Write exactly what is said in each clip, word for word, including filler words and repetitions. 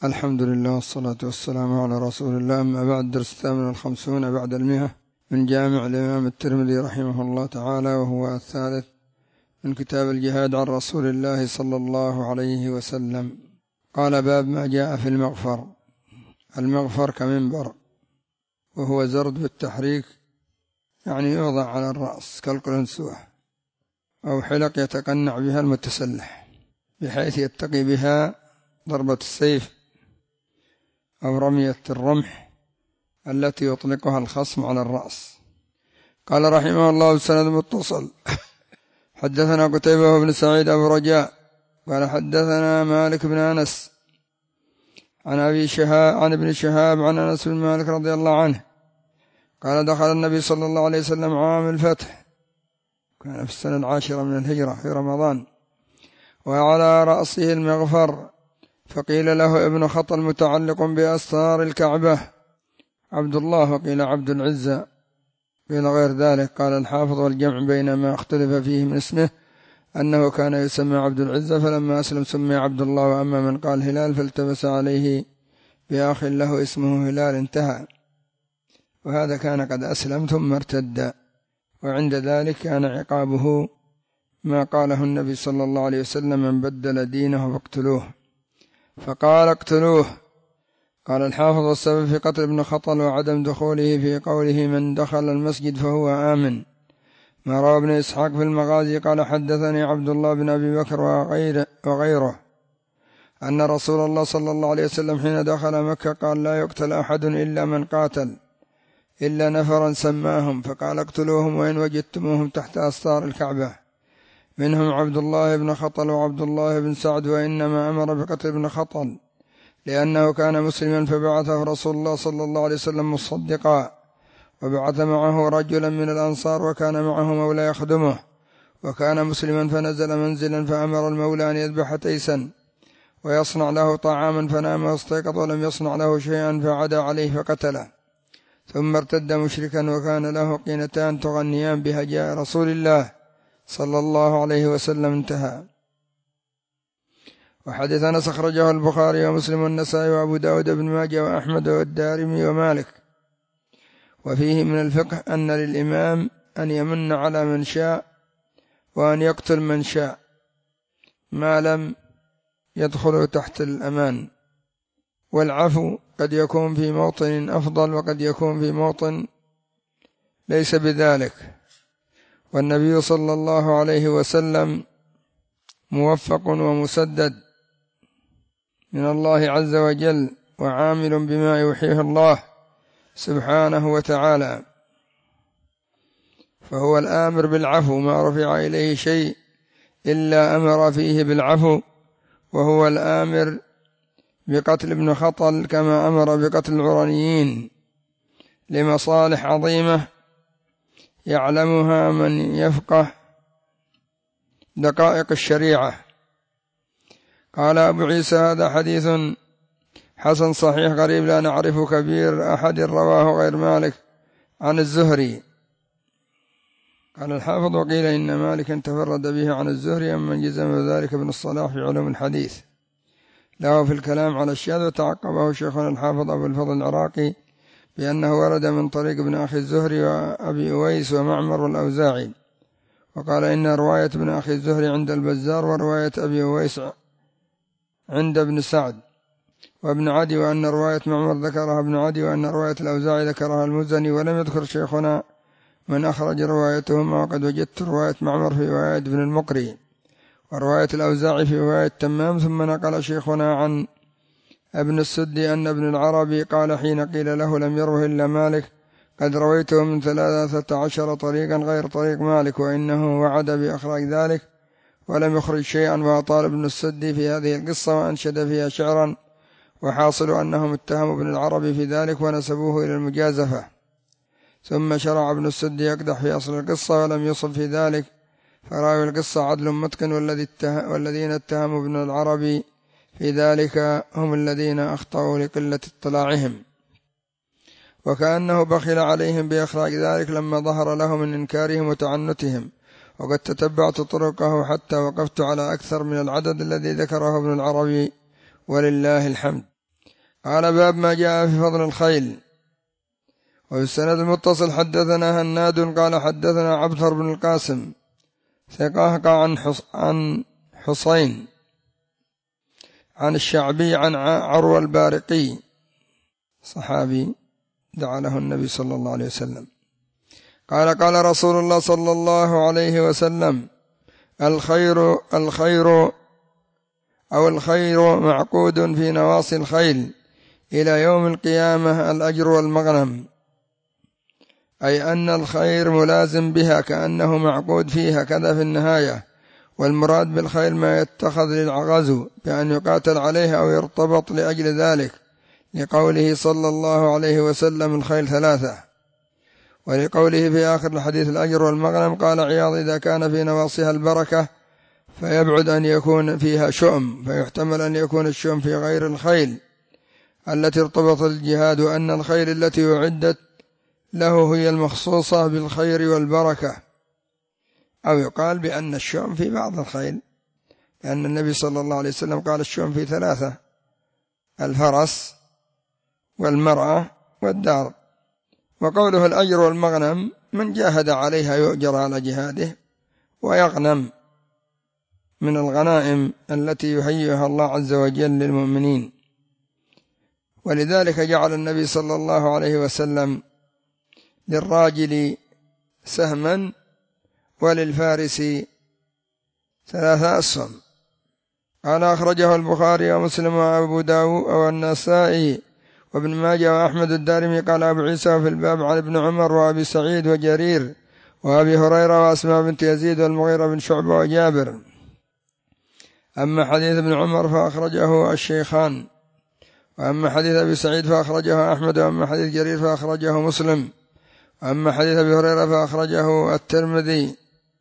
الحمد لله والصلاة والسلام على رسول الله. أما بعد، درس الثامن والخمسون بعد المئة من جامع الإمام الترمذي رحمه الله تعالى، وهو الثالث من كتاب الجهاد عن رسول الله صلى الله عليه وسلم. قال: باب ما جاء في المغفر. المغفر كمنبر، وهو زرد بالتحريك، يعني يوضع على الرأس كالقلنسوة أو حلق يتقنع بها المتسلح، بحيث يتقي بها ضربة السيف أو رمية الرمح التي يطلقها الخصم على الرأس. قال رحمه الله: السند متصل. حدثنا قتيبة بن سعيد أبو رجاء قال حدثنا مالك بن أنس عن أبي شهاب عن ابن شهاب عن أنس بن مالك رضي الله عنه قال: دخل النبي صلى الله عليه وسلم عام الفتح، كان في السنة العاشرة من الهجرة في رمضان، وعلى رأسه المغفر، فقيل له ابن خطل متعلق بأستار الكعبة عبد الله، وقيل عبد العزة، قيل غير ذلك. قال الحافظ: والجمع بين ما اختلف فيه من اسمه أنه كان يسمى عبد العزة، فلما أسلم سمي عبد الله، وأما من قال هلال فالتبس عليه بأخ له اسمه هلال، انتهى. وهذا كان قد أسلم ثم ارتد، وعند ذلك كان عقابه ما قاله النبي صلى الله عليه وسلم: من بدل دينه فاقتلوه. فقال: اقتلوه. قال الحافظ: والسبب في قتل ابن خطل وعدم دخوله في قوله: من دخل المسجد فهو آمن، ما روى ابن إسحاق في المغازي قال: حدثني عبد الله بن أبي بكر وغيره, وغيره أن رسول الله صلى الله عليه وسلم حين دخل مكة قال: لا يقتل أحد إلا من قاتل، إلا نفرا سماهم، فقال: اقتلوهم وإن وجدتموهم تحت أستار الكعبة، منهم عبد الله بن خطل وعبد الله بن سعد. وإنما أمر بقتل ابن خطل لأنه كان مسلما، فبعثه رسول الله صلى الله عليه وسلم مصدقا، وبعث معه رجلا من الأنصار وكان معه مولى يخدمه، وكان مسلما، فنزل منزلا فأمر المولى أن يذبح تيسا ويصنع له طعاما، فنام واستيقظ ولم يصنع له شيئا، فعدا عليه فقتله، ثم ارتد مشركا، وكان له قينتان تغنيان بهجاء رسول الله صلى الله عليه وسلم، انتهى. وحديث أنس أخرجه البخاري ومسلم والنسائي وأبو داود بن ماجه وأحمد والدارمي ومالك. وفيه من الفقه أن للإمام أن يمن على من شاء وأن يقتل من شاء ما لم يدخل تحت الأمان، والعفو قد يكون في موطن أفضل وقد يكون في موطن ليس بذلك. والنبي صلى الله عليه وسلم موفق ومسدد من الله عز وجل، وعامل بما يوحيه الله سبحانه وتعالى، فهو الآمر بالعفو، ما رفع إليه شيء إلا أمر فيه بالعفو، وهو الآمر بقتل ابن خطل كما أمر بقتل العرنيين لمصالح عظيمة يعلمها من يفقه دقائق الشريعة. قال أبو عيسى: هذا حديث حسن صحيح غريب لا نعرف كبير أحد رواه غير مالك عن الزهري. قال الحافظ: وقيل إن مالكا تفرد به عن الزهري، أمن جزم ذلك ابن الصلاح في علوم الحديث، له في الكلام على الشاذ. وتعقبه شيخنا الحافظ أبو الفضل العراقي بأنه ورد من طريق ابن أخي الزهري وأبي أويس ومعمر والأوزاعي، وقال إن رواية ابن أخي الزهري عند البزار، ورواية أبي أويس عند ابن سعد وابن عدي، وأن رواية معمر ذكرها ابن عدي، وأن رواية الأوزاعي ذكرها المزني، ولم يذكر شيخنا من أخرج روايتهما، وقد وجدت رواية معمر في رواية ابن المقري، ورواية الأوزاعي في رواية تمام. ثم نقل شيخنا عن ابن السدي أن ابن العربي قال حين قيل له لم يروه إلا مالك: قد رويته من ثلاثة عشر طريقا غير طريق مالك، وإنه وعد بإخراج ذلك ولم يخرج شيئا. وأطال ابن السدي في هذه القصة وأنشد فيها شعرا، وحاصل أنهم اتهموا ابن العربي في ذلك ونسبوه إلى المجازفة. ثم شرع ابن السدي يقدح في أصل القصة ولم يصب في ذلك، فراوي القصة عدل متقن، والذين اتهموا ابن العربي في ذلك هم الذين أخطأوا لقلة اطلاعهم، وكأنه بخل عليهم بإخراج ذلك لما ظهر له من إنكارهم وتعنتهم. وقد تتبعت طرقه حتى وقفت على أكثر من العدد الذي ذكره ابن العربي ولله الحمد. قال باب ما جاء في فضل الخيل. وفي السند المتصل حدثنا هناد قال حدثنا عبثر بن القاسم ثقة عن عن حسين عن الشعبي عن عروة البارقي صحابي دعا له النبي صلى الله عليه وسلم قال قال رسول الله صلى الله عليه وسلم الخير الخير أو الخير معقود في نواصي الخيل إلى يوم القيامة الأجر والمغنم، أي أن الخير ملازم بها كأنه معقود فيها كذا في النهاية. والمراد بالخيل ما يتخذ للغزو بأن يقاتل عليه أو يرتبط لأجل ذلك، لقوله صلى الله عليه وسلم الخيل ثلاثة، ولقوله في آخر الحديث الأجر والمغنم. قال عياض إذا كان في نواصيها البركة فيبعد أن يكون فيها شؤم، فيحتمل أن يكون الشؤم في غير الخيل التي ارتبط الجهاد، وأن الخيل التي أعدت له هي المخصوصة بالخير والبركة. أو يقال بأن الشؤم في بعض الخيل، لأن النبي صلى الله عليه وسلم قال الشؤم في ثلاثة: الفرس والمرأة والدار. وقوله الأجر والمغنم من جاهد عليها يؤجر على جهاده ويغنم من الغنائم التي يهيئها الله عز وجل للمؤمنين. ولذلك جعل النبي صلى الله عليه وسلم للراجل سهما وللفارس ثلاثة أسهم. قال أخرجه البخاري ومسلم وأبو داود والنسائي وابن ماجه وأحمد الدارمي. قال أبو عيسى في الباب عن ابن عمر وأبي سعيد وجرير وأبي هريرة وأسماء بنت يزيد والمغيرة بن شعبة وجابر. أما حديث ابن عمر فأخرجه الشيخان، وأما حديث أبي سعيد فأخرجه أحمد، وأما حديث جرير فأخرجه مسلم، وأما حديث أبي هريرة فأخرجه الترمذي.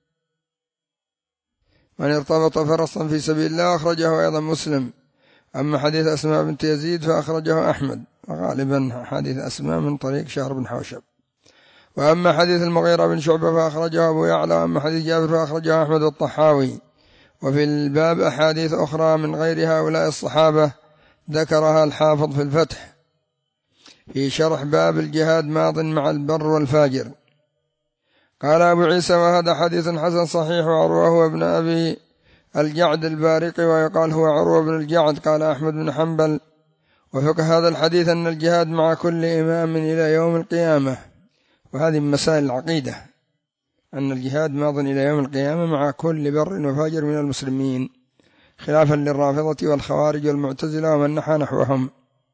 من ارتبط فرسا في سبيل الله أخرجه أيضا مسلم. أما حديث أسماء بنت يزيد فأخرجه أحمد، وغالبا حديث أسماء من طريق شهر بن حوشب. وأما حديث المغيرة بن شعبة فأخرجه أبو يعلى. وأما حديث جابر فأخرجه أحمد الطحاوي. وفي الباب أحاديث أخرى من غير هؤلاء الصحابة ذكرها الحافظ في الفتح في شرح باب الجهاد ماض مع البر والفاجر. قال أبو عيسى وهذا حديث حسن صحيح، وعروة هو ابن أبي الجعد البارقي ويقال هو عروة بن الجعد. قال أحمد بن حنبل وفقه هذا الحديث أن الجهاد مع كل إمام إلى يوم القيامة. وهذه من مسائل العقيدة أن الجهاد ماض إلى يوم القيامة مع كل بر وفاجر من المسلمين، خلافا للرافضة والخوارج والمعتزلة ومن نحى نحوهم،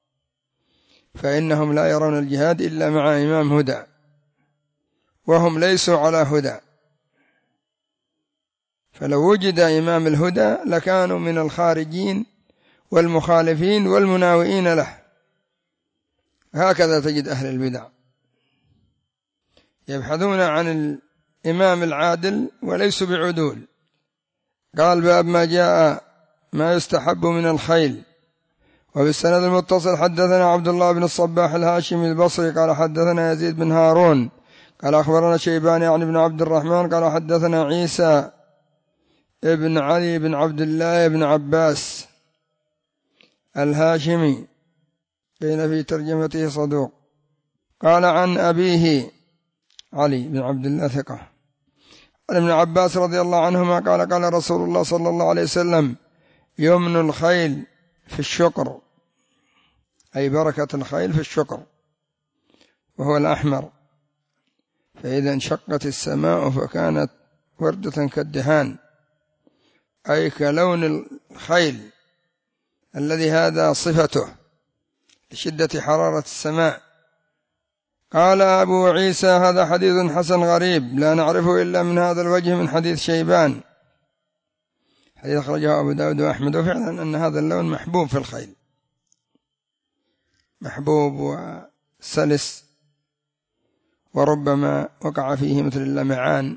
فإنهم لا يرون الجهاد إلا مع إمام هدى، وهم ليسوا على هدى. فلو وجد إمام الهدى لكانوا من الخارجين والمخالفين والمناوئين له. هكذا تجد أهل البدع يبحثون عن الإمام العادل وليسوا بعدول. قال باب ما جاء ما يستحب من الخيل. وبالسند المتصل حدثنا عبد الله بن الصباح الهاشمي البصري قال حدثنا يزيد بن هارون قال أخبرنا شيبان يعني بن عبد الرحمن قال حدثنا عيسى ابن علي بن عبد الله بن عباس الهاشمي قيل في ترجمته صدوق. قال عن أبيه علي بن عبد الله ثقة عن ابن عباس رضي الله عنهما قال قال رسول الله صلى الله عليه وسلم يمن الخيل في الشقر، أي بركة الخيل في الشقر وهو الأحمر، فإذا انشقت السماء فكانت وردة كالدهان، أي كلون الخيل الذي هذا صفته لشدة حرارة السماء. قال أبو عيسى هذا حديث حسن غريب لا نعرفه إلا من هذا الوجه من حديث شيبان، حديث أخرجه أبو داود وأحمد. وفعلا أن هذا اللون محبوب في الخيل، محبوب وسلس، وربما وقع فيه مثل اللمعان،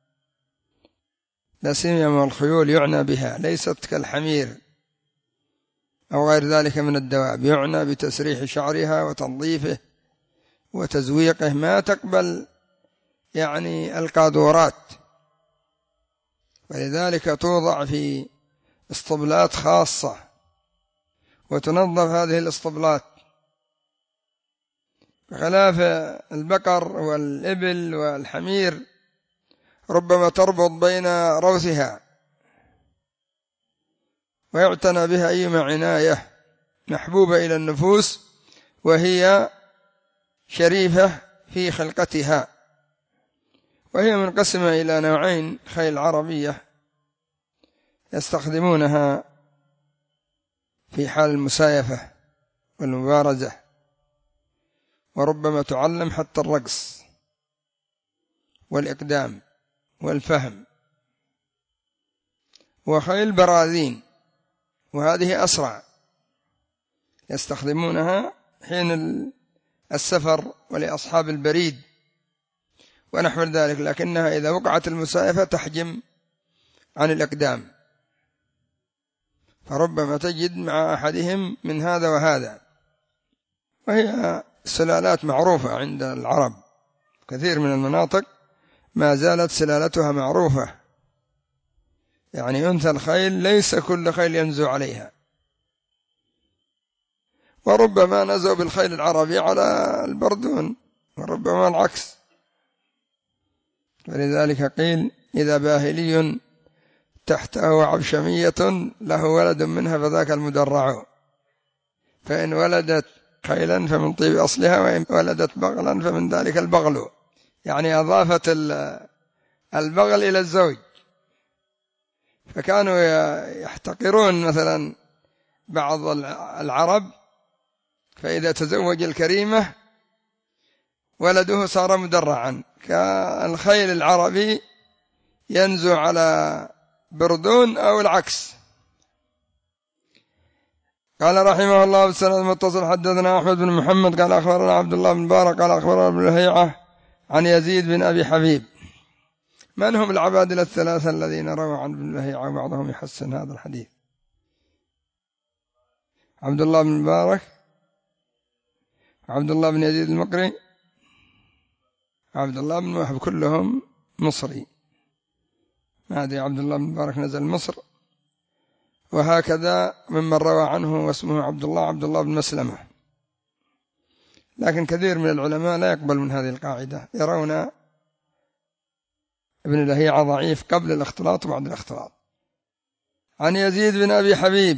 لا سيما الخيول يعنى بها، ليست كالحمير أو غير ذلك من الدواب، يعنى بتسريح شعرها وتنظيفه وتزويقه، ما تقبل يعني القاذورات، ولذلك توضع في اسطبلات خاصة وتنظف هذه الاسطبلات بخلاف البقر والإبل والحمير ربما تربط بين روثها ويعتنى بها أيما عناية، محبوبة إلى النفوس وهي شريفة في خلقتها، وهي منقسمة إلى نوعين: خيل عربية يستخدمونها في حال المسايفة والمبارزة، وربما تعلم حتى الرقص والإقدام والفهم، وخيل براذين وهذه أسرع يستخدمونها حين السفر ولأصحاب البريد ونحو ذلك، لكنها إذا وقعت المسايفة تحجم عن الإقدام، فربما تجد مع أحدهم من هذا وهذا. وهي سلالات معروفة عند العرب، كثير من المناطق ما زالت سلالتها معروفة، يعني أنثى الخيل ليس كل خيل ينزو عليها، وربما نزوا بالخيل العربي على البردون وربما العكس. ولذلك قيل: إذا باهلي تحته عبشمية له ولد منها فذاك المدرع، فإن ولدت خيلا فمن طيب أصلها، وإن ولدت بغلا فمن ذلك البغل، يعني أضافت البغل إلى الزوج. فكانوا يحتقرون مثلا بعض العرب، فإذا تزوج الكريمة ولده صار مدرعا، كالخيل العربي ينزو على بردون أو العكس. قال رحمه الله بالسند المتصل: حدثنا أحمد بن محمد قال أخبرنا عبد الله بن مبارك قال أخبرنا ابن لهيعة عن يزيد بن أبي حبيب. من هم العبادلة الثلاثة الذين رووا عن ابن لهيعة وبعضهم يحسن هذا الحديث؟ عبد الله بن مبارك، عبد الله بن يزيد المقري، عبد الله بن وهب، كلهم مصري. ما أدري عبد الله بن مبارك نزل مصر. وهكذا ممن روى عنه واسمه عبد الله عبد الله بن مسلمة. لكن كثير من العلماء لا يقبل من هذه القاعدة، يرون ابن لهيعة ضعيف قبل الاختلاط وبعد الاختلاط. عن يزيد بن أبي حبيب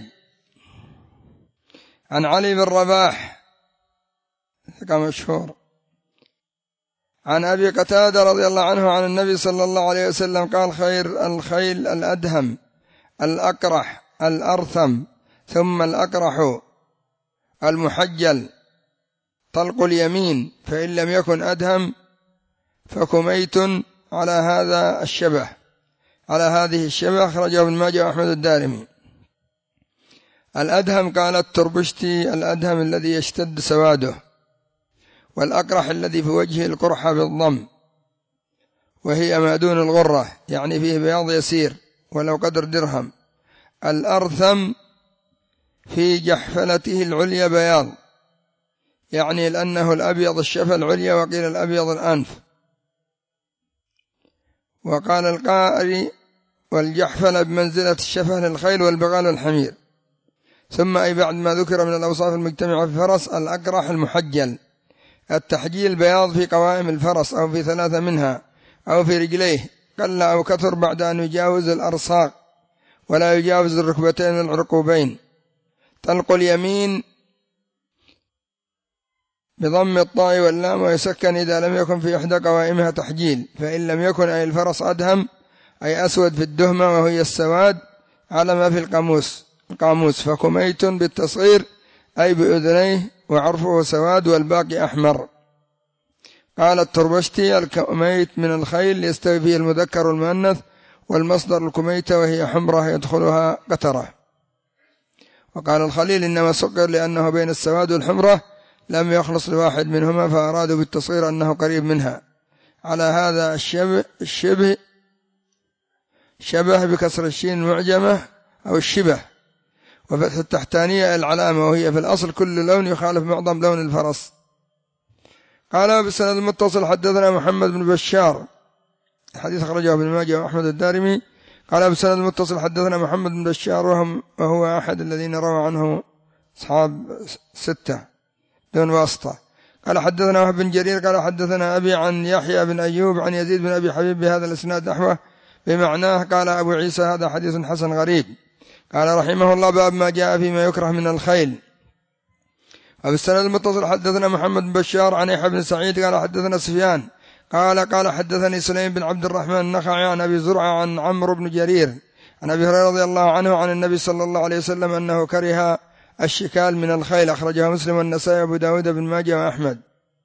عن علي بن رباح ثقة مشهور عن أبي قتادة رضي الله عنه عن النبي صلى الله عليه وسلم قال: خير الخيل الأدهم الأقرح الأرثم ثم الأقرح المحجل طلق اليمين، فإن لم يكن أدهم فكميت على هذا الشبه على هذه الشبه. أخرجه ابن ماجه وأحمد الدارمي. الأدهم قال التربشتي: الأدهم الذي يشتد سواده، والأقرح الذي في وجهه القرحة بالضم، وهي ما دون الغرة، يعني فيه بياض يسير ولو قدر درهم. الأرثم في جحفلته العليا بياض، يعني لأنه الأبيض الشفة العليا، وقيل الأبيض الأنف. وقال القائري: والجحفلة بمنزلة الشفة للخيل والبغال والحمير. ثم أي بعد ما ذكر من الأوصاف المجتمعة في الفرس: الأقرح المحجل، التحجيل بياض في قوائم الفرس أو في ثلاثة منها أو في رجليه، قل أو كثر بعد أن يجاوز الأرصاق ولا يجاوز الركبتين العرقوبين. طلق اليمين بضم الطاء واللام ويسكن إذا لم يكن في إحدى قوائمها تحجيل، فإن لم يكن أي الفرس أدهم أي أسود في الدهمة وهي السواد على ما في القاموس القاموس فكميت بالتصغير أي بأذنيه وعرفه سواد والباقي أحمر. قال التربشتي: الكميت من الخيل يستوي فيه المذكر والمؤنث، والمصدر الكميتة وهي حمرة يدخلها قترة. وقال الخليل: إنما سقر لأنه بين السواد والحمرة لم يخلص لواحد منهما، فأرادوا بالتصغير أنه قريب منها. على هذا الشبه, الشبه شبه بكسر الشين المعجمة أو الشبه، وفتح التحتانية العلامة، وهي في الأصل كل لون يخالف معظم لون الفرس. قال بالسند المتصل: حدثنا محمد بن بشار، الحديث أخرجه ابن ماجه وأحمد الدارمي. قال بالسند المتصل: حدثنا محمد بن بشار وهم وهو أحد الذين روى عنه أصحاب ستة دون واسطة. قال حدثنا وهب بن جرير قال حدثنا أبي عن يحيى بن أيوب عن يزيد بن أبي حبيب بهذا الإسناد نحوه بمعناه. قال أبو عيسى هذا حديث حسن غريب. قال رحمه الله باب ما جاء فيما يكره من الخيل. وبالسند المتصل حدثنا محمد بن بشار عن يحيى بن سعيد قال حدثنا سفيان قال قال حدثني سليم بن عبد الرحمن النخعي عن أبي زرعة عن عمرو بن جرير عن أبي هريرة رضي الله عنه عن النبي صلى الله عليه وسلم أنه كره الشكال من الخيل. أخرجه مسلم والنسائي وأبو داود بن ماجه وأحمد.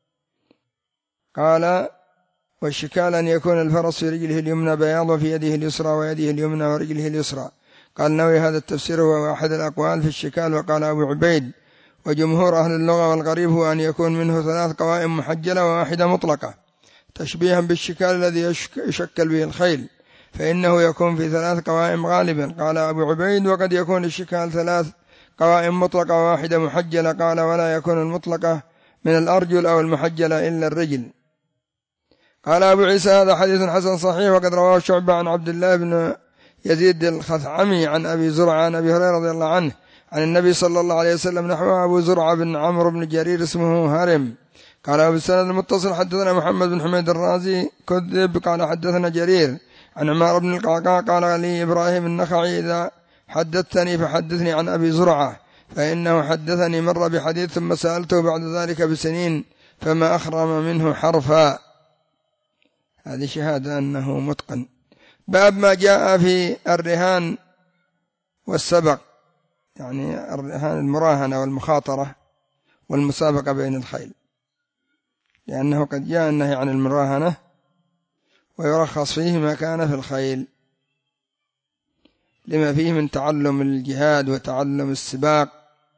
قال والشكال أن يكون الفرس في رجله اليمنى بياض وفي يده اليسرى ويده اليمنى ورجله اليسرى. قال نووي هذا التفسير هو أحد الأقوال في الشكال. وقال أبو عبيد وجمهور أهل اللغة والغريب هو أن يكون منه ثلاث قوائم محجلة وواحدة مطلقة تشبيها بالشكال الذي يشكل به الخيل، فإنه يكون في ثلاث قوائم غالبا. قال أبو عبيد وقد يكون الشكال ثلاث قوائم مطلقة وواحدة محجلة. قال ولا يكون المطلقة من الأرجل أو المحجلة إلا الرجل. قال أبو عيسى هذا حديث حسن صحيح. وقد رواه شعبة عن عبد الله بن يزيد الخثعمي عن أبي زرعة عن أبي هريرة رضي الله عنه عن النبي صلى الله عليه وسلم نحوه. أبو زرعة بن عمرو بن جرير اسمه هرم. قال أبو السند المتصل حدثنا محمد بن حميد الرازي كذب. قال حدثنا جرير عن عمار بن القعقاع قال لي إبراهيم النخعي إذا حدثتني فحدثني عن أبي زرعة فإنه حدثني مرة بحديث ثم سألته بعد ذلك بسنين فما أخرم منه حرفا. هذه شهادة أنه متقن. باب ما جاء في الرهان والسبق، يعني الرهان المراهنة والمخاطرة والمسابقة بين الخيل، لأنه قد جاء النهي عن المراهنة ويرخص فيه ما كان في الخيل لما فيه من تعلم الجهاد وتعلم السباق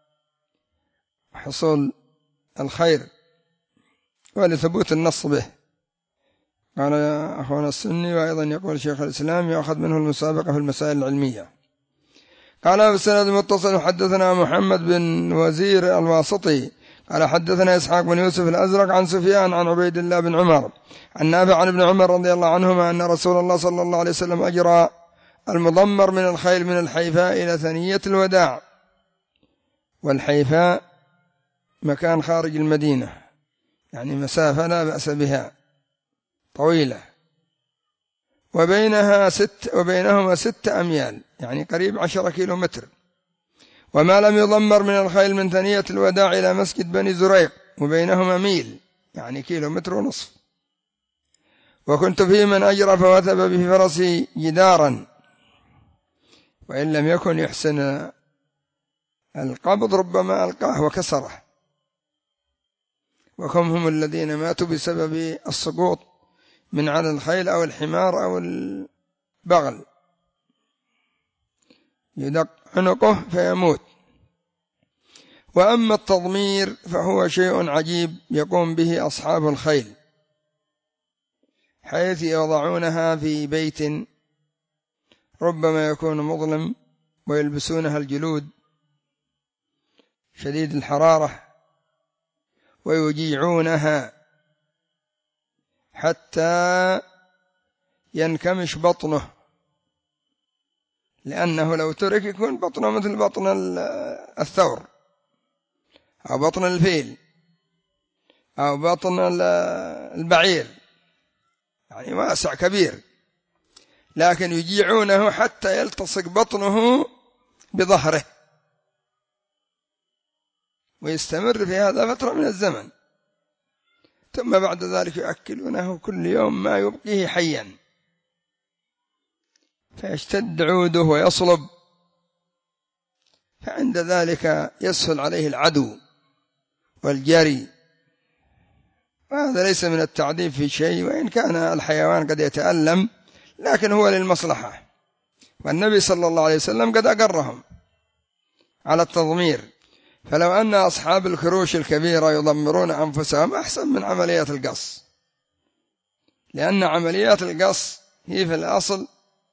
وحصول الخير ولثبوت النص به. قال أخونا السني وأيضا يقول شيخ الإسلام يأخذ منه المسابقة في المسائل العلمية. قال بالسند المتصل حدثنا محمد بن وزير الواسطي قال حدثنا إسحاق بن يوسف الأزرق عن سفيان عن عبيد الله بن عمر عن نافع عن ابن عمر رضي الله عنهما أن رسول الله صلى الله عليه وسلم أجرى المضمر من الخيل من الحيفاء إلى ثنية الوداع. والحيفاء مكان خارج المدينة، يعني مسافة لا بأس بها طويلة، وبينها ست وبينهما ست أميال، يعني قريب عشرة كيلو متر. وما لم يضمر من الخيل من ثنية الوداع إلى مسجد بني زريق وبينهما ميل، يعني كيلو متر ونصف. وكنت في من أجرى فوثب بفرسي جدارا وإن لم يكن يحسن القبض ربما ألقاه وكسره. وكم هم الذين ماتوا بسبب السقوط من على الخيل أو الحمار أو البغل، يدق عنقه فيموت. وأما التضمير فهو شيء عجيب يقوم به أصحاب الخيل، حيث يضعونها في بيت ربما يكون مظلم ويلبسونها الجلود شديد الحرارة ويجيعونها حتى ينكمش بطنه، لأنه لو ترك يكون بطنه مثل بطن الثور أو بطن الفيل أو بطن البعير، يعني واسع كبير، لكن يجيعونه حتى يلتصق بطنه بظهره ويستمر في هذا فترة من الزمن، ثم بعد ذلك يؤكلونه كل يوم ما يبقيه حيا فيشتد عوده ويصلب، فعند ذلك يسهل عليه العدو والجري. وهذا ليس من التعذيب في شيء، وإن كان الحيوان قد يتألم لكن هو للمصلحة، والنبي صلى الله عليه وسلم قد أقرهم على التضمير. فلو أن أصحاب الكروش الكبيرة يضمرون أنفسهم أحسن من عمليات القص، لأن عمليات القص هي في الأصل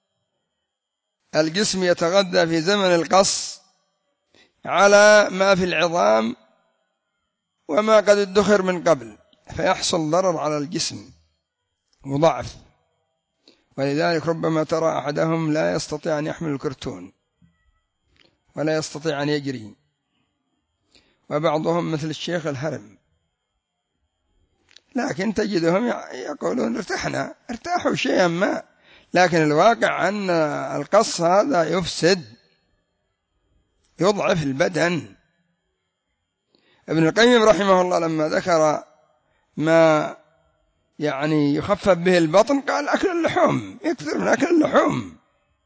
الجسم يتغذى في زمن القص على ما في العظام وما قد ادخر من قبل، فيحصل ضرر على الجسم وضعف. ولذلك ربما ترى أحدهم لا يستطيع أن يحمل الكرتون ولا يستطيع أن يجري، وبعضهم مثل الشيخ الهرم لكن تجدهم يقولون ارتحنا، ارتاحوا شيئا ما، لكن الواقع أن القص هذا يفسد، يضعف البدن. ابن القيم رحمه الله لما ذكر ما يعني يخفف به البطن قال أكل اللحوم، يكثر من أكل اللحوم،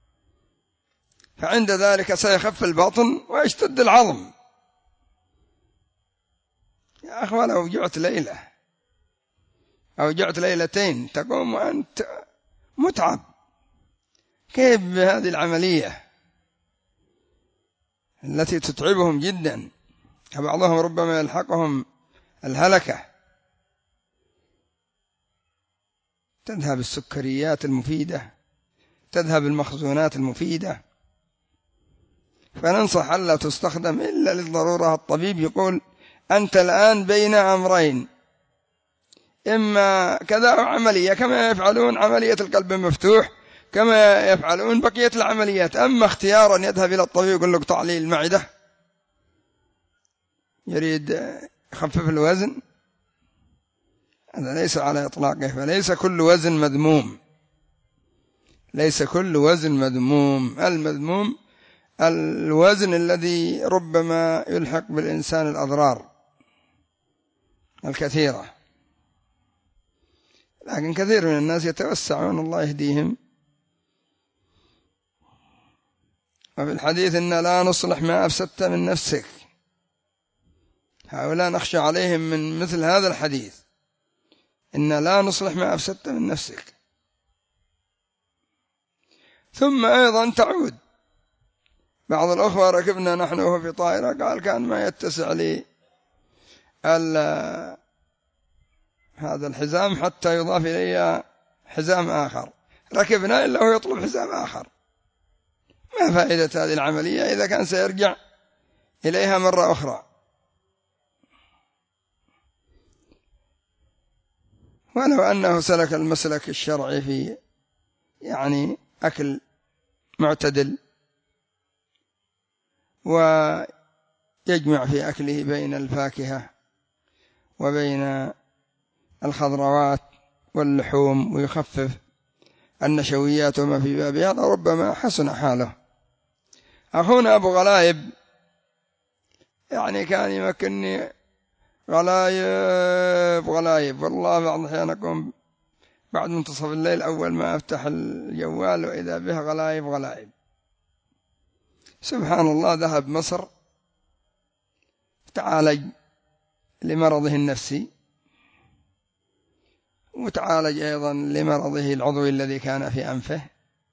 فعند ذلك سيخف البطن ويشتد العظم. يا أخوة لو جعت ليلة أو جعت ليلتين تقوم وأنت متعب، كيف بهذه العملية التي تتعبهم جدا؟ بعضهم ربما يلحقهم الهلكة، تذهب السكريات المفيدة، تذهب المخزونات المفيدة. فننصح ألا تستخدم إلا للضرورة. الطبيب يقول أنت الآن بين أمرين، إما كذا أو عملية، كما يفعلون عملية القلب المفتوح، كما يفعلون بقية العمليات. أما اختيارا يذهب إلى الطبيب يقول له اقطع لي المعدة، يريد يخفف الوزن، هذا ليس على إطلاقه. فليس كل وزن مذموم، ليس كل وزن مذموم. المذموم الوزن الذي ربما يلحق بالإنسان الأضرار الكثيرة. لكن كثير من الناس يتوسعون، الله يهديهم. وفي الحديث إن لا نصلح ما أفسدت من نفسك، هؤلاء نخشى عليهم من مثل هذا الحديث، إن لا نصلح ما أفسدت من نفسك. ثم أيضا تعود. بعض الأخوة ركبنا نحن وهو في طائرة، قال كان ما يتسع لي هذا الحزام حتى يضاف إلي حزام آخر، ركبنا إلا هو يطلب حزام آخر. ما فائدة هذه العملية إذا كان سيرجع إليها مرة أخرى؟ ولو أنه سلك المسلك الشرعي في يعني أكل معتدل، ويجمع في أكله بين الفاكهة وبين الخضروات واللحوم، ويخفف النشويات وما في بابها، ربما حسن حاله. أخونا أبو غلايب يعني كان يمكنني غلايب غلايب، والله بعض الأحيان أقوم بعد منتصف الليل أول ما أفتح الجوال وإذا به غلايب غلايب. سبحان الله، ذهب مصر تعالج لمرضه النفسي، وتعالج أيضا لمرضه العضوي الذي كان في أنفه،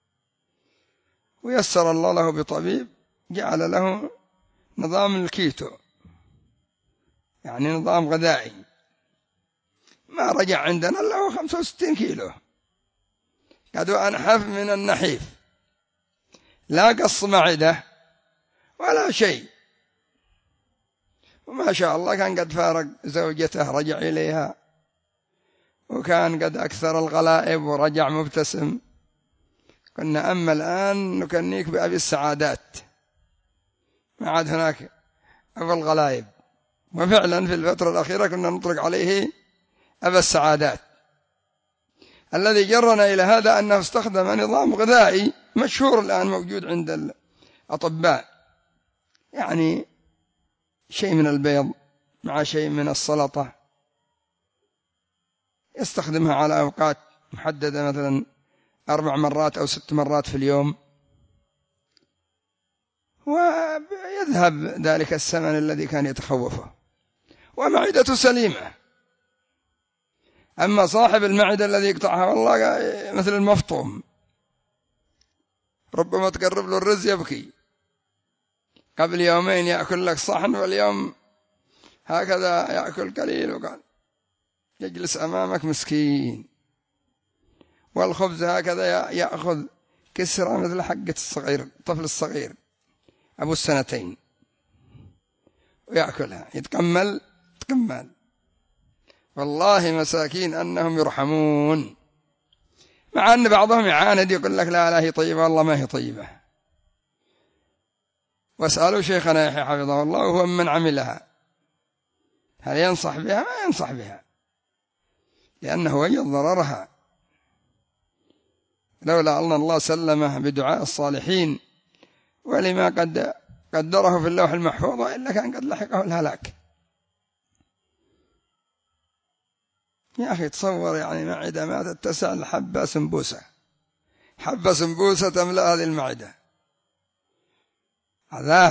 ويسر الله له بطبيب جعل له نظام الكيتو، يعني نظام غذائي. ما رجع عندنا إلا هو خمسة وستين كيلو، قد أنحف من النحيف، لا قص معدة ولا شيء. وما شاء الله كان قد فارق زوجته، رجع إليها، وكان قد أكثر الغلائب ورجع مبتسم. كنا أما الآن نكنيك بأبي السعادات، ما عاد هناك أبو الغلائب. وفعلا في الفترة الأخيرة كنا نطلق عليه أبا السعادات. الذي جرنا إلى هذا أنه استخدم نظام غذائي مشهور الآن موجود عند الأطباء، يعني شيء من البيض مع شيء من السلطة، يستخدمها على أوقات محددة، مثلا أربع مرات أو ست مرات في اليوم، ويذهب ذلك السمن الذي كان يتخوفه، ومعدته سليمة. أما صاحب المعدة الذي يقطعها والله مثل المفطوم، ربما تقرب له الرز يبكي، قبل يومين يأكل لك صحن، واليوم هكذا يأكل قليل، وقال يجلس أمامك مسكين. والخبز هكذا يأخذ كسرة مثل حقة الصغير، الطفل الصغير أبو السنتين، ويأكلها يتقمل تقمل. والله مساكين أنهم يرحمون، مع أن بعضهم يعاند يقول لك لا لا هي طيبة، والله ما هي طيبة. واسألوا شيخنا يحيى حفظه الله وهو من عملها، هل ينصح بها؟ ما ينصح بها. لأنه وجد ضررها، لولا أن الله سلمه بدعاء الصالحين ولما قد قدره في اللوح المحفوظ إلا كان قد لحقه الهلاك. يا أخي تصور يعني معدة ما تتسع لحبة سنبوسة، حبة سنبوسة تملأ هذه المعدة. عذاب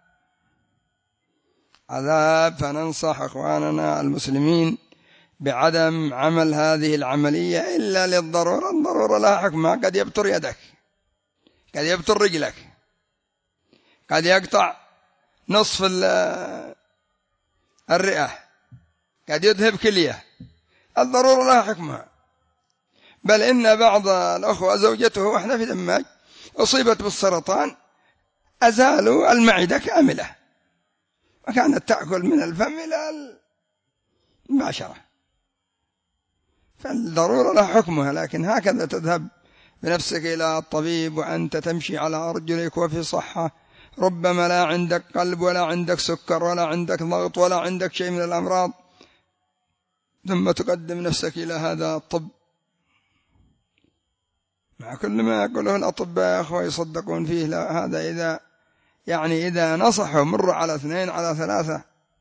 عذاب. فننصح إخواننا المسلمين بعدم عمل هذه العملية إلا للضرورة. الضرورة لها حكمها، قد يبتر يدك، قد يبتر رجلك، قد يقطع نصف الرئة، قد يذهب كلية. الضرورة لها حكمها. بل إن بعض الأخوة زوجته وإحنا في دماج أصيبت بالسرطان، أزالوا المعدة كاملة وكانت تأكل من الفم إلى المباشرة. فالضرورة لها حكمها. لكن هكذا تذهب بنفسك إلى الطبيب وأنت تمشي على أرجلك وفي صحة، ربما لا عندك قلب ولا عندك سكر ولا عندك ضغط ولا عندك شيء من الأمراض، ثم تقدم نفسك إلى هذا الطب، مع كل ما يقوله الأطباء يا أخوة يصدقون فيه. لا، هذا إذا يعني إذا نصحوا مروا على اثنين على ثلاثة.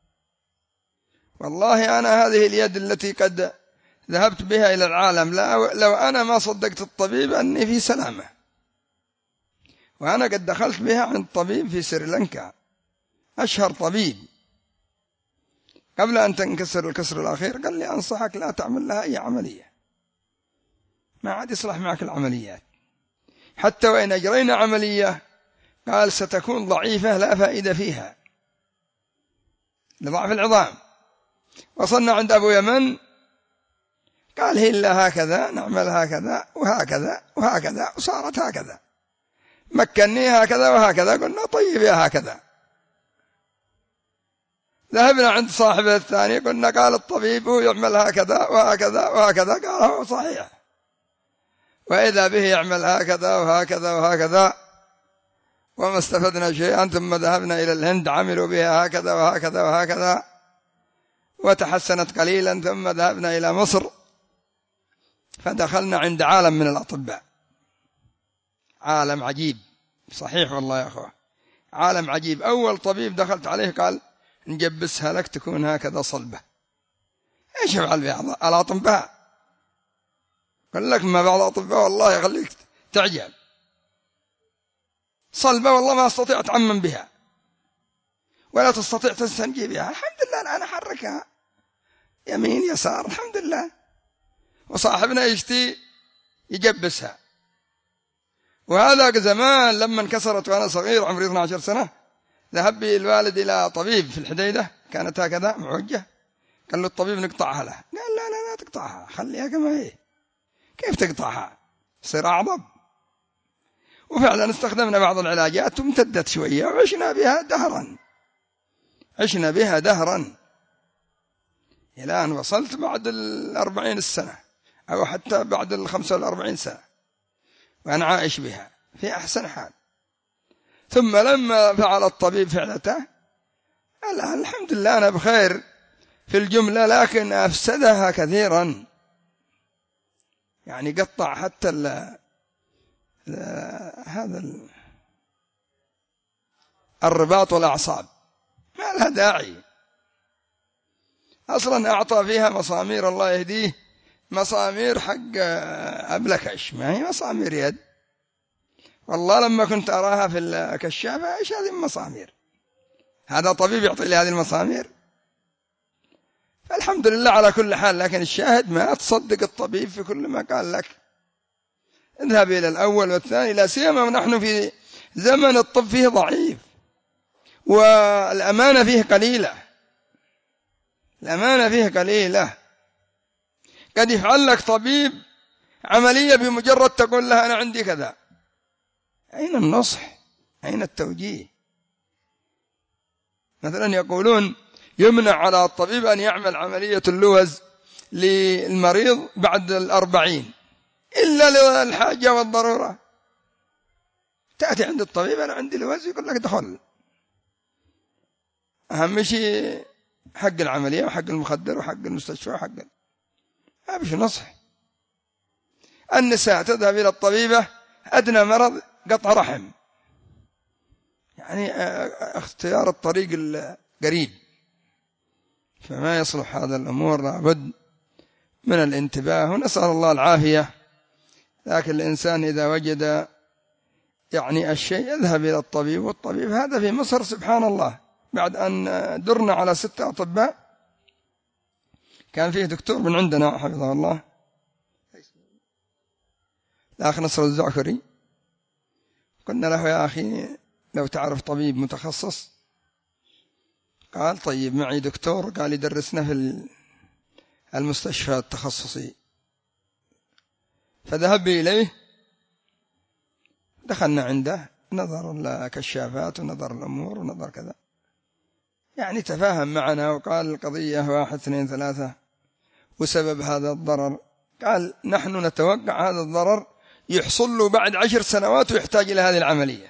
والله أنا هذه اليد التي قد ذهبت بها إلى العالم، لا لو أنا ما صدقت الطبيب أني في سلامة. وأنا قد دخلت بها عند طبيب في سريلانكا، أشهر طبيب، قبل أن تنكسر الكسر الأخير قال لي أنصحك لا تعمل لها أي عملية، ما عاد يصلح معك العمليات، حتى وإن أجرينا عملية قال ستكون ضعيفة لا فائدة فيها لضعف العظام. وصلنا عند أبو يمن قال هي إلا هكذا، نعمل هكذا وهكذا وهكذا، وصارت هكذا، مكني هكذا وهكذا. قلنا طيب يا هكذا. ذهبنا عند صاحبه الثاني قلنا قال الطبيب هو يعمل هكذا وهكذا وهكذا، قال هو صحيح. وإذا به يعمل هكذا وهكذا وهكذا، وما استفدنا شيئا. ثم ذهبنا إلى الهند عملوا بها هكذا وهكذا وهكذا وتحسنت قليلا. ثم ذهبنا إلى مصر فدخلنا عند عالم من الأطباء، عالم عجيب صحيح والله يا أخوة، عالم عجيب. أول طبيب دخلت عليه قال نجبسها لك تكون هكذا صلبة. ايش يفعل بها الأطباء؟ قال لك ما بعض الأطباء والله يخليك تعجب، صلبة والله ما استطيع أتعمم بها ولا تستطيع تستنجي بها. الحمد لله الآن أحركها يمين يسار الحمد لله. وصاحبنا يشتي يجبسها. وهذا زمان لما انكسرت وأنا صغير عمري اثنتي عشرة سنة، ذهب بي الوالد إلى طبيب في الحديدة، كانت هكذا معوجة، قال له الطبيب نقطعها له. قال لا لا لا تقطعها، خليها كما هي. كيف تقطعها؟ صير أعظم. وفعلا استخدمنا بعض العلاجات وامتدت شوية وعشنا بها دهرا، عشنا بها دهرا إلى أن وصلت بعد الأربعين السنة أو حتى بعد الخمسة والأربعين سنة وأنا عايش بها في أحسن حال. ثم لما فعل الطبيب فعلته الآن الحمد لله أنا بخير في الجملة، لكن أفسدها كثيرا، يعني قطع حتى ال ال هذا ال الرباط والأعصاب، ما لها داعي أصلا. أعطى فيها مسامير الله يهديه، مسامير حق أبلكش، ما هي مسامير يد. والله لما كنت أراها في الكشافة إيش هذه المسامير؟ هذا طبيب يعطي لي هذه المسامير؟ فالحمد لله على كل حال. لكن الشاهد ما تصدق الطبيب في كل ما قال لك، اذهب إلى الأول والثاني، لا سيما ونحن في زمن الطب فيه ضعيف والأمانة فيه قليلة، الأمانة فيه قليلة. قد يفعل لك طبيب عملية بمجرد تقول له أنا عندي كذا. أين النصح؟ أين التوجيه؟ مثلا يقولون يمنع على الطبيب أن يعمل عملية اللوز للمريض بعد الأربعين إلا للحاجة والضرورة. تأتي عند الطبيب أنا عندي لوز، يقول لك دخل، أهم شيء حق العملية وحق المخدر وحق المستشفى وحق ما بش نصح. النساء تذهب إلى الطبيبة أدنى مرض قطع رحم، يعني اختيار الطريق القريب، فما يصلح هذا الأمور، لابد من الانتباه ونسأل الله العافية. لكن الإنسان إذا وجد يعني الشيء يذهب إلى الطبيب، والطبيب هذا في مصر سبحان الله بعد أن درنا على ستة أطباء كان فيه دكتور من عندنا حفظه الله الأخ نصر الزعفري، قلنا له يا أخي لو تعرف طبيب متخصص، قال طيب معي دكتور قال يدرسنا في المستشفى التخصصي، فذهب إليه، دخلنا عنده، نظر الكشافات ونظر الأمور ونظر كذا، يعني تفاهم معنا وقال القضية واحد اثنين ثلاثة وسبب هذا الضرر. قال نحن نتوقع هذا الضرر يحصل له بعد عشر سنوات ويحتاج إلى هذه العملية،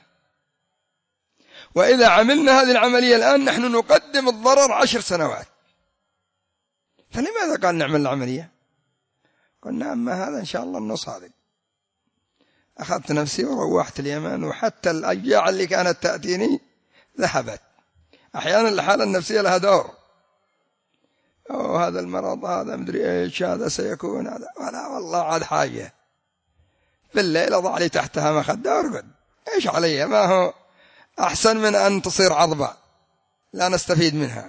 وإذا عملنا هذه العملية الآن نحن نقدم الضرر عشر سنوات، فلماذا قال نعمل العملية؟ قلنا أما هذا إن شاء الله أنه صادق. أخذت نفسي وروحت اليمن، وحتى الأوجاع اللي كانت تأتيني ذهبت. أحيانا الحالة النفسية لها دور، أو هذا المرض هذا مدري إيش هذا سيكون هذا، ولا والله عاد حاجة بالليل أضع لي تحتها مخدة وارقد، إيش علي؟ ما هو أحسن من أن تصير عضبة لا نستفيد منها.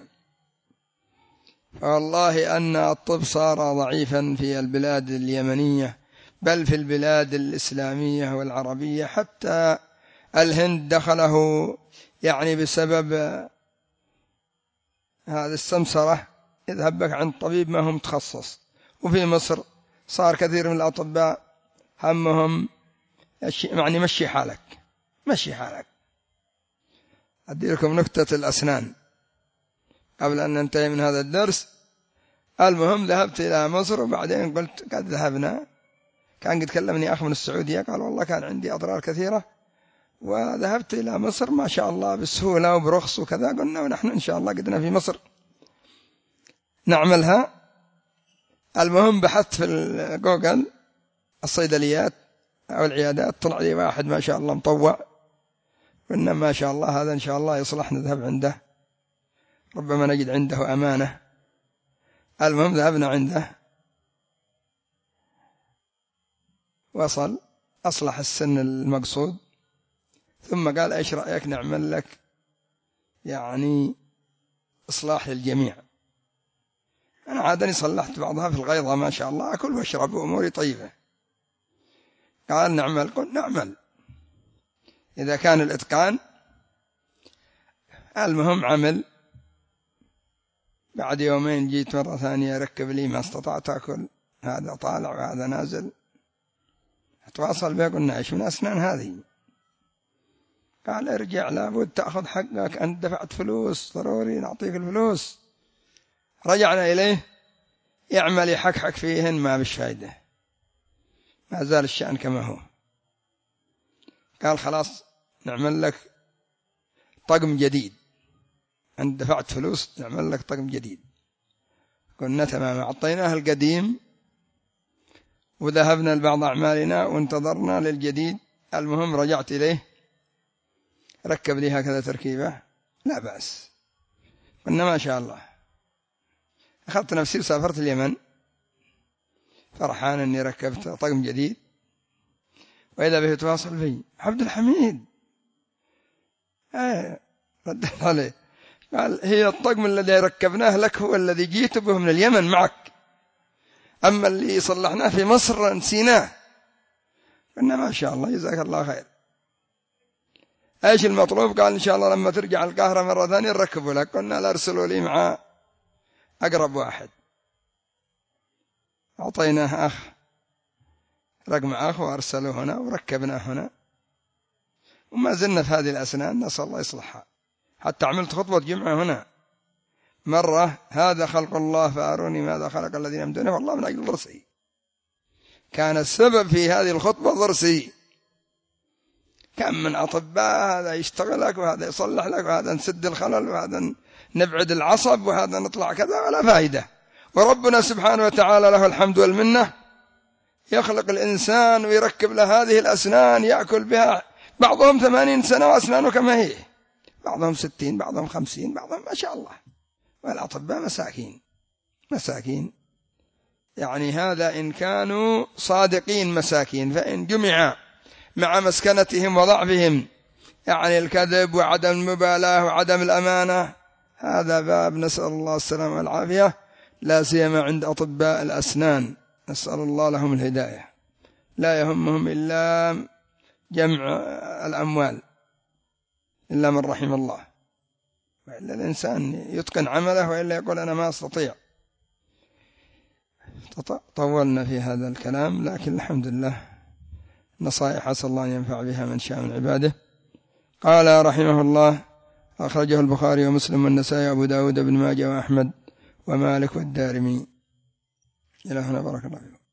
والله أن الطب صار ضعيفا في البلاد اليمنية، بل في البلاد الإسلامية والعربية، حتى الهند دخله يعني بسبب هذا السمسرة، يذهب بك عند طبيب ما هو متخصص. وفي مصر صار كثير من الأطباء همهم يعني مشي حالك مشي حالك. أدي لكم نكتة الأسنان قبل أن ننتهي من هذا الدرس. المهم ذهبت إلى مصر، وبعدين قلت قد ذهبنا، كان قد كلمني أخ من السعودية قال والله كان عندي أضرار كثيرة وذهبت إلى مصر ما شاء الله بسهولة وبرخص وكذا. قلنا ونحن إن شاء الله قدنا في مصر نعملها. المهم بحثت في جوجل الصيدليات أو العيادات، طلع لي واحد ما شاء الله مطوع، قلنا ما شاء الله هذا إن شاء الله يصلح نذهب عنده، ربما نجد عنده أمانة. المهم ذهبنا عنده، وصل أصلح السن المقصود، ثم قال إيش رأيك نعمل لك يعني إصلاح للجميع. أنا عادني صلحت بعضها في الغيظة ما شاء الله، أكل واشرب وأموري طيبة. قال نعمل، قل نعمل إذا كان الإتقان. المهم عمل. بعد يومين جيت مرة ثانية ركب لي، ما استطعت أكل، هذا طالع وهذا نازل. أتواصل به قلنا إيش من أسنان هذه؟ قال ارجع لابد تأخذ حقك، أنت دفعت فلوس ضروري نعطيك الفلوس. رجعنا إليه يعمل يحكحك فيهن ما بش فايدة، ما زال الشأن كما هو. قال خلاص نعمل لك طقم جديد، أنت دفعت فلوس نعمل لك طقم جديد. قلنا تمام، أعطيناه القديم وذهبنا لبعض أعمالنا وانتظرنا للجديد. المهم رجعت إليه ركب لي هكذا تركيبة لا بأس. قلنا ما شاء الله. أخذت نفسي وسافرت اليمن فرحان أني ركبت طقم جديد، وإذا به تواصل في عبد الحميد آه ردت عليه قال هي الطقم الذي ركبناه لك هو الذي جيت به من اليمن معك، أما اللي صلحناه في مصر نسيناه. قلنا ما شاء الله جزاك الله خير. ايش المطلوب؟ قال ان شاء الله لما ترجع القاهرة مرة ثانية نركبه لك. قلنا لا ارسلوا لي مع اقرب واحد. اعطيناه اخ رقم اخ وارسلوه هنا وركبناه هنا، وما زلنا في هذه الاسنان نسأل الله يصلحها. حتى عملت خطبة جمعة هنا مرة، هذا خلق الله فاروني ماذا خلق الذين من دونه، والله من اجل ضرسي كان السبب في هذه الخطبة ضرسي. كم من أطباء هذا يشتغل لك وهذا يصلح لك وهذا نسد الخلل وهذا نبعد العصب وهذا نطلع كذا، ولا فائدة. وربنا سبحانه وتعالى له الحمد والمنة يخلق الإنسان ويركب له هذه الأسنان يأكل بها، بعضهم ثمانين سنة وأسنانه كما هي، بعضهم ستين، بعضهم خمسين، بعضهم ما شاء الله. والأطباء مساكين مساكين، يعني هذا إن كانوا صادقين مساكين، فإن جمع مع مسكنتهم وضعفهم، يعني الكذب وعدم المبالاة وعدم الأمانة، هذا باب نسأل الله السلامة والعافية، لا سيما عند أطباء الأسنان، نسأل الله لهم الهداية، لا يهمهم إلا جمع الأموال إلا من رحم الله، وإلا الإنسان يتقن عمله وإلا يقول أنا ما أستطيع. طولنا في هذا الكلام، لكن الحمد لله نصائح أسأل الله أن ينفع بها من شاء من عباده. قال رحمه الله: أخرجه البخاري ومسلم والنسائي وأبو داود بن ماجه وأحمد ومالك والدارمي. إلى هنا، بارك الله فيكم.